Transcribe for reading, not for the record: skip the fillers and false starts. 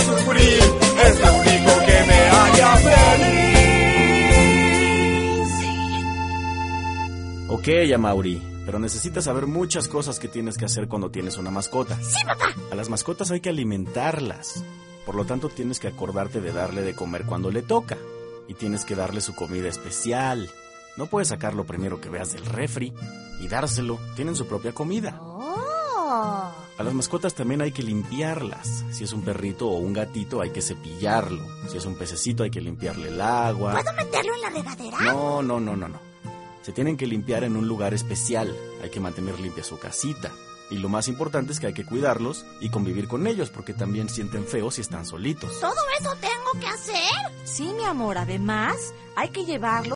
sufrir, es lo único que me haría feliz. Ok, Amaury, pero necesitas saber muchas cosas que tienes que hacer cuando tienes una mascota. ¡Sí, papá! A las mascotas hay que alimentarlas. Por lo tanto, tienes que acordarte de darle de comer cuando le toca. Y tienes que darle su comida especial. No puedes sacar lo primero que veas del refri y dárselo. Tienen su propia comida. ¡Oh! A las mascotas también hay que limpiarlas. Si es un perrito o un gatito, hay que cepillarlo. Si es un pececito, hay que limpiarle el agua. ¿Puedo meterlo en la regadera? No. Se tienen que limpiar en un lugar especial. Hay que mantener limpia su casita. Y lo más importante es que hay que cuidarlos y convivir con ellos, porque también sienten feo si están solitos. ¿Todo eso tengo que hacer? Sí, mi amor, además hay que llevarlo